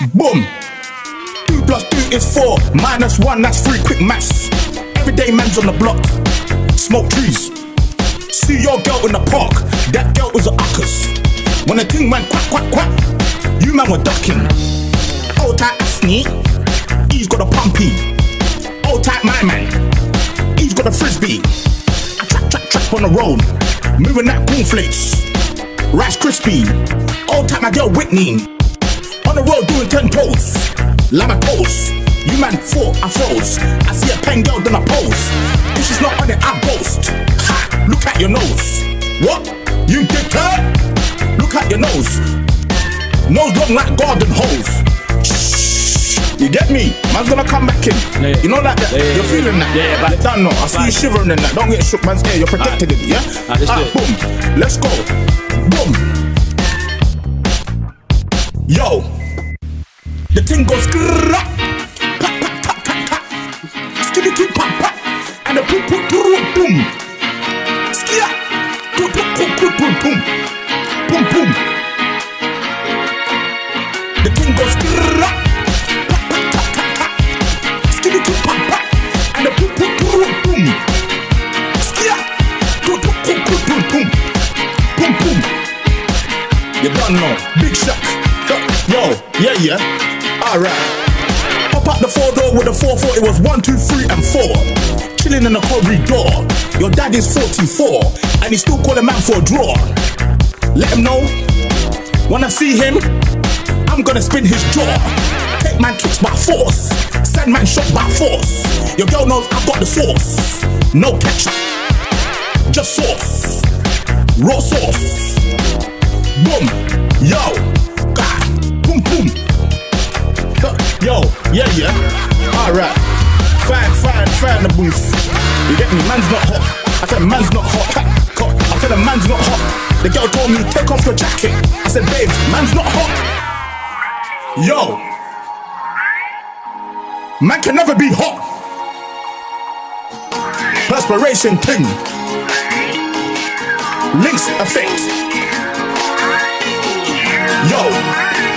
Boom. 2 plus 2 is 4. Minus 1, that's 3. Quick maths. Everyday man's on the block. Smoke trees. See your girl in the park. That girl was a uckers. When the thing went quack, quack, quack, you man were ducking. Old type Asney, he's got a pumpy. Old type my man, he's got a frisbee. I trap on the road, moving that cornflakes. Rice crispy. Old type my girl Whitney, on the road doing 10 toes. Lama pose, you man fought, I froze. I see a pen girl, then I pose. If she's not on it, I boast. Ha, look at your nose. What? You dickhead? Look at your nose. Nose long like garden hose. Shh. You get me? Man's gonna come back in. Yeah. You know that? You're feeling that? Yeah, but don't know. I see you shivering in that. Don't get shook, man's here. You're protected in it, yeah? Boom. Let's go. Boom. Yo. The thing goes grrrrap. Pat, pat, pat, pat, pat. Skitty, keep, pat, pat. And the boom, boom, boom, boom. Skia. Boom, boom, boom, boom, boom, boom. Boom, boom. The thing goes grrrrap. Pat, pat, pat, pat, pat. Skitty, keep, pat, pat. And the boom, boom, boom, boom. Skia. Boom, boom, boom, boom, boom, boom. Boom, boom. You don't know. Big shot. Yo, yeah. Alright. Pop up the 4-door with a 4-4. It was 1, 2, 3, and 4. Chilling in the corridor. Your dad is 44, and he still call a man for a draw. Let him know. When I see him, I'm gonna spin his jaw. Take man kicks by force. Send man shot by force. Your girl knows I got the sauce. No ketchup, just sauce. Raw sauce. Boom. Yo. God. Boom, boom. Yo, yeah. Alright. Fine the booth. You get me? Man's not hot. I said man's not hot. I said a man's not hot. The girl told me take off your jacket. I said babe, man's not hot. Yo. Man can never be hot. Perspiration thing. Links effect. Yo.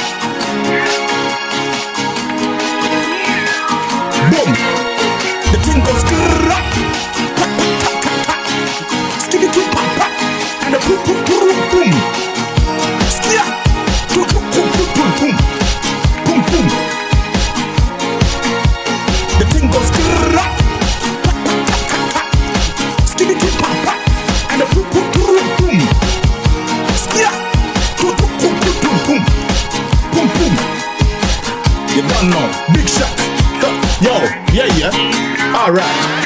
Boom. The thing goes grrrrap. Pat, pat, pat, pat, pat. Skitty, keep, pat, pat. And the boom, boom, boom, boom. Skia. Boom, boom, boom, boom, boom, boom. Boom, boom. The thing goes grrrrap. Pat, pat, pat, pat, pat. Skitty, keep, pat, pat. And the boom, boom, boom, boom. Skia. Boom, boom, boom, boom, boom, boom. Boom, boom. You don't know. Big shot. Yo, yeah. Alright.